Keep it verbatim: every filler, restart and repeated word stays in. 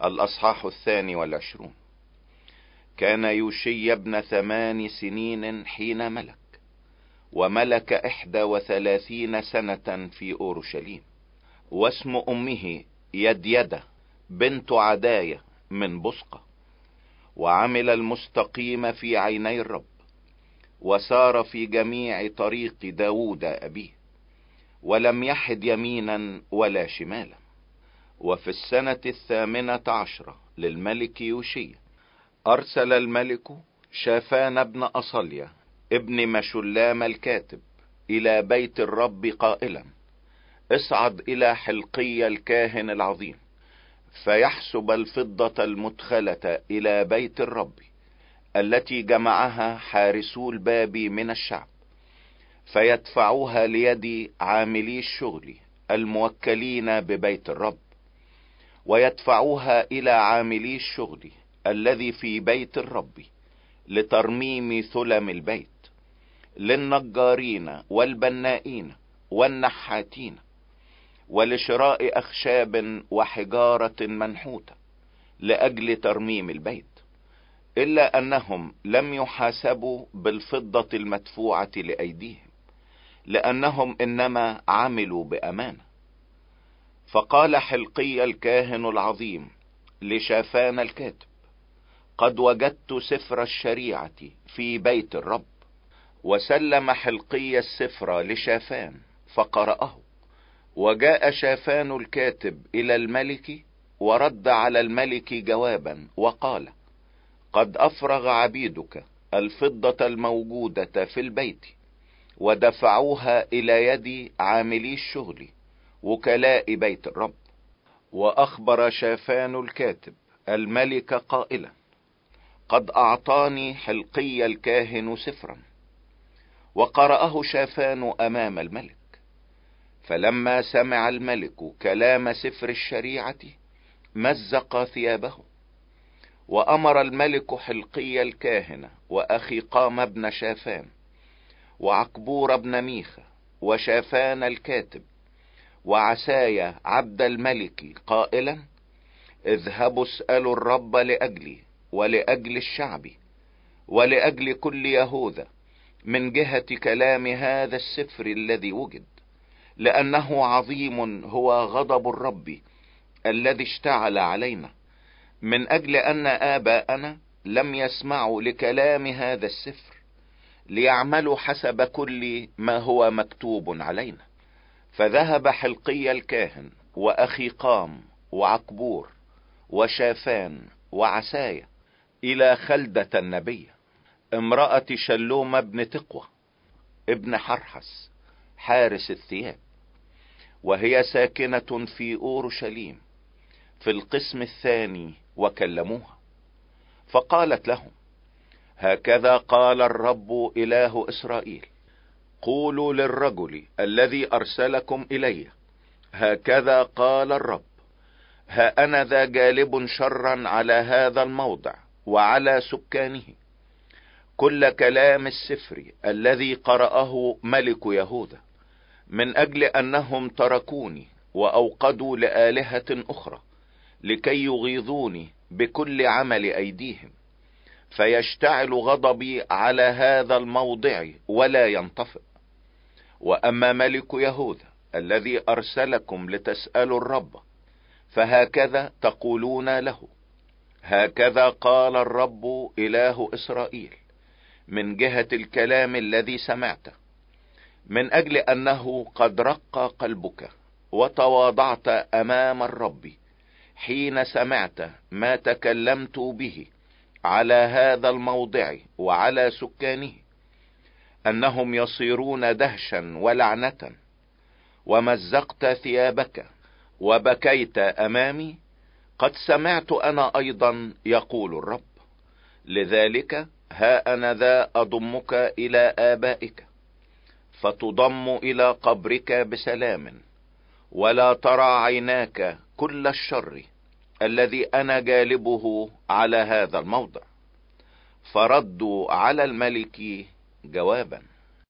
الأصحاح الثاني والعشرون. كان يوشي ابن ثمان سنين حين ملك، وملك إحدى وثلاثين سنة في أورشليم. واسم أمه يديدة بنت عداية من بصقة. وعمل المستقيم في عيني الرب، وسار في جميع طريق داود أبيه، ولم يحد يمينا ولا شمالا. وفي السنة الثامنة عشرة للملك يوشي أرسل الملك شافان بن أصليا ابن مشلام الكاتب إلى بيت الرب قائلا: اصعد إلى حلقي الكاهن العظيم، فيحسب الفضة المدخلة إلى بيت الرب التي جمعها حارسو الباب من الشعب، فيدفعوها ليد عاملي الشغل الموكلين ببيت الرب، ويدفعوها إلى عاملي الشغل الذي في بيت الرب لترميم ثلم البيت، للنجارين والبنائين والنحاتين، ولشراء أخشاب وحجارة منحوتة لأجل ترميم البيت، إلا أنهم لم يحاسبوا بالفضة المدفوعة لأيديهم، لأنهم إنما عملوا بأمانة. فقال حلقي الكاهن العظيم لشافان الكاتب: قد وجدت سفر الشريعة في بيت الرب. وسلم حلقي السفر لشافان فقرأه. وجاء شافان الكاتب إلى الملك، ورد على الملك جوابا وقال: قد أفرغ عبيدك الفضة الموجودة في البيت، ودفعوها إلى يد عاملي الشغل وكلاء بيت الرب. وأخبر شافان الكاتب الملك قائلا: قد أعطاني حلقي الكاهن سفرا. وقرأه شافان أمام الملك. فلما سمع الملك كلام سفر الشريعة مزق ثيابه. وأمر الملك حلقي الكاهن وأخي قام بن شافان وعقبور بن ميخا وشافان الكاتب وعسايا عبد الملك قائلا: اذهبوا اسألوا الرب لأجلي ولأجل الشعب ولأجل كل يهوذا من جهة كلام هذا السفر الذي وجد، لأنه عظيم هو غضب الرب الذي اشتعل علينا، من أجل أن آباءنا لم يسمعوا لكلام هذا السفر ليعملوا حسب كل ما هو مكتوب علينا. فذهب حلقي الكاهن وأخي قام وعقبور وشافان وعسايا إلى خلدة النبي امرأة شلوم ابن تقوى ابن حرحس حارس الثياب، وهي ساكنة في أورشليم في القسم الثاني، وكلموها. فقالت لهم: هكذا قال الرب إله إسرائيل: قولوا للرجل الذي أرسلكم إلي: هكذا قال الرب، ها أنا ذا جالب شرا على هذا الموضع وعلى سكانه. كل كلام السفر الذي قرأه ملك يهوذا، من أجل أنهم تركوني وأوقدوا لآلهة أخرى لكي يغيظوني بكل عمل أيديهم، فيشتعل غضبي على هذا الموضع ولا ينطفئ. وأما ملك يهوذا الذي أرسلكم لتسألوا الرب، فهكذا تقولون له: هكذا قال الرب إله إسرائيل من جهة الكلام الذي سمعته، من أجل أنه قد رق قلبك وتواضعت أمام الرب حين سمعت ما تكلمت به على هذا الموضع وعلى سكانه، أنهم يصيرون دهشا ولعنة، ومزقت ثيابك وبكيت أمامي، قد سمعت أنا أيضا يقول الرب. لذلك ها أنا ذا أضمك إلى آبائك، فتضم إلى قبرك بسلام، ولا ترى عيناك كل الشر الذي أنا جالبه على هذا الموضع. فردوا على الملك جوابا: